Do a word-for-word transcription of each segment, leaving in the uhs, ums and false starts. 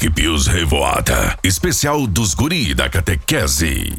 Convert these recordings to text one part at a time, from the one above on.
Rick Pius Revoada, especial dos guri da catequese.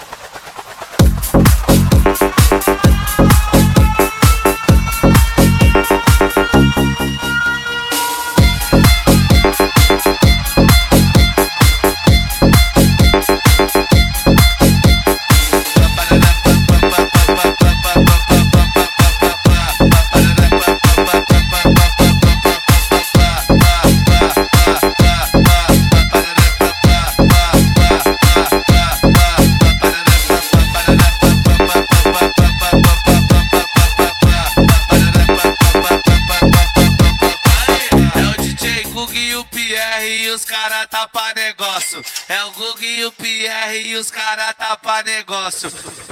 E os cara tá pra negócio. É o Gug e o Pierre e os cara tá pra negócio.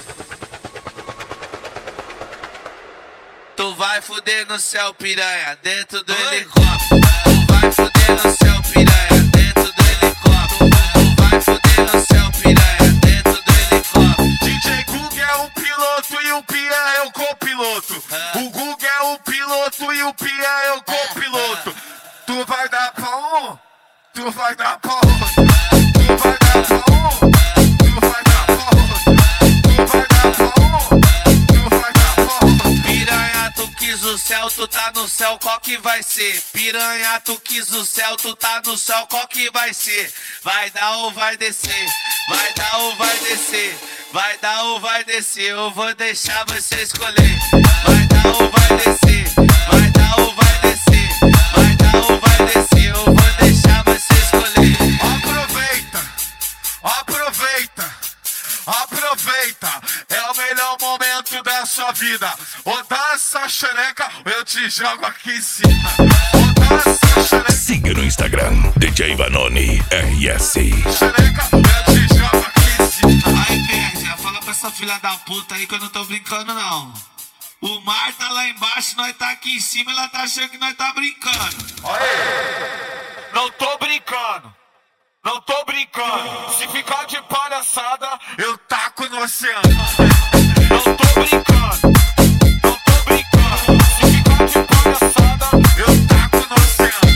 Tu vai fuder no céu, piranha, dentro do Oi? helicóptero. Tu vai fuder no céu, piranha, dentro do helicóptero. Tu vai fuder no céu, piranha, dentro do helicóptero. D J Gug é o piloto e o Pierre é o copiloto. Ah. O Gug é o piloto e o Pierre é o copiloto. Ah. Tu vai dar pra um? Tu vai dar pra outro, tu vai dar pra um, tu vai dar pra outro, tu vai dar pra um, tu vai dar pra outro. Piranha, tu quis o céu, tu tá no céu, qual que vai ser? Piranha, tu quis o céu, tu tá no céu, qual que vai ser? Vai dar ou vai descer? Vai dar ou vai descer? Vai dar ou vai descer? Eu vou deixar você escolher. Vai dar ou vai descer? Vai dar ou vai descer? Vai dar ou vai descer? Eu vou deixar você escolher. Aproveita, aproveita, aproveita. É o melhor momento da sua vida. Ou dá essa xereca, ou eu te jogo aqui em cima. Ou dá essa xereca. Siga no Instagram, D J Vanoni R S. Xereca, ou eu te jogo aqui em cima. Aí, Perja, fala pra essa filha da puta aí que eu não tô brincando, não. O mar tá lá embaixo, nós tá aqui em cima, ela tá achando que nós tá brincando. Olha aí. Não tô brincando. Não tô brincando. Se ficar de palhaçada, eu taco no oceano. Não tô brincando. Não tô brincando. Se ficar de palhaçada, eu taco no oceano.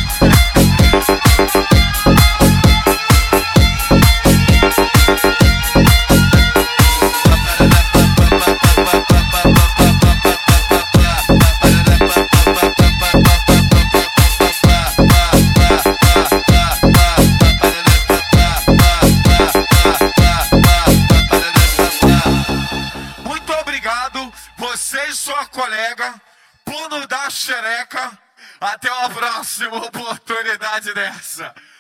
Você e sua colega, por não dar xereca. Até uma próxima oportunidade dessa.